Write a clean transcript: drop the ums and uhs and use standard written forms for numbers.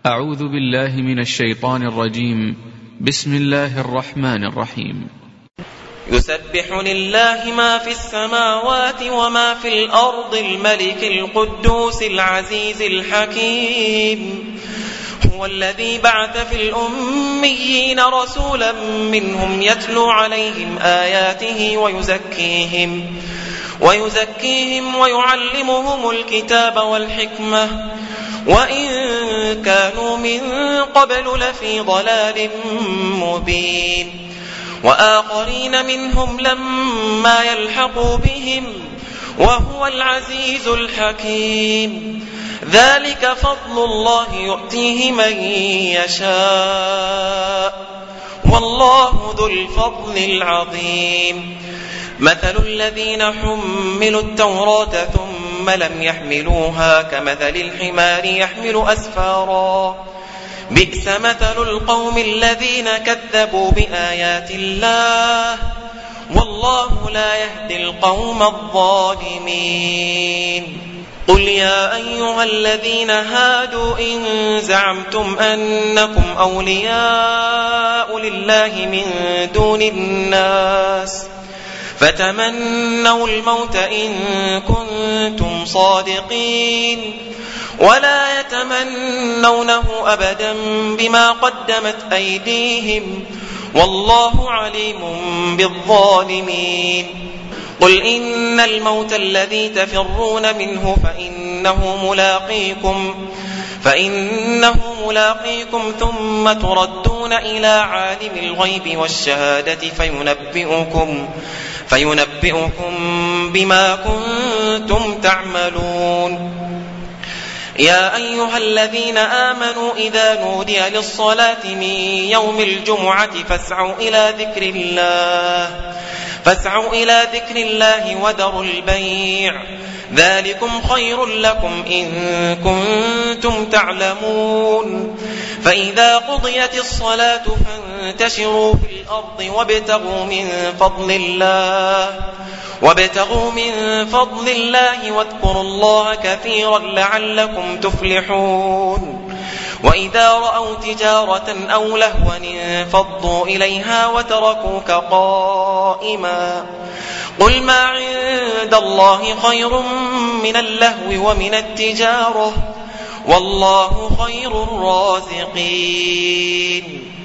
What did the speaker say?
أعوذ بالله من الشيطان الرجيم. بسم الله الرحمن الرحيم. يسبح لله ما في السماوات وما في الأرض الملك القدوس العزيز الحكيم. هو الذي بعث في الأميين رسولا منهم يتلو عليهم آياته ويزكيهم ويعلمهم الكتاب والحكمة وإن كانوا من قبل لفي ضلال مبين. وآخرين منهم لما يلحقوا بهم وهو العزيز الحكيم. ذلك فضل الله يؤتيه من يشاء والله ذو الفضل العظيم. مثل الذين حملوا التوراة ثم لم يحملوها كمثل الحمار يحمل أسفارا بئس مثل القوم الذين كذبوا بآيات الله والله لا يهدي القوم الظالمين. قل يا أيها الذين هادوا إن زعمتم أنكم أولياء لله من دون الناس فتمنوا الموت إن كنتم صادقين ولا يتمنونه أبدا بما قدمت أيديهم والله عليم بالظالمين. قل إن الموت الذي تفرون منه فإنه ملاقيكم ثم تردون إلى عالم الغيب والشهادة فينبئكم بما كنتم تعملون. يا أيها الذين آمنوا إذا نودي للصلاة من يوم الجمعة فاسعوا إلى ذكر الله وذروا البيع ذلكم خير لكم إن كنتم تعلمون. فإذا قضيت الصلاة فانتشروا في الأرض وابتغوا من فضل الله واذكروا الله كثيرا لعلكم تفلحون. وإذا رأوا تجارة أو لهوا انفضوا إليها وتركوك قائما قل ما عند الله خير من اللهو ومن التجارة والله خير الرازقين.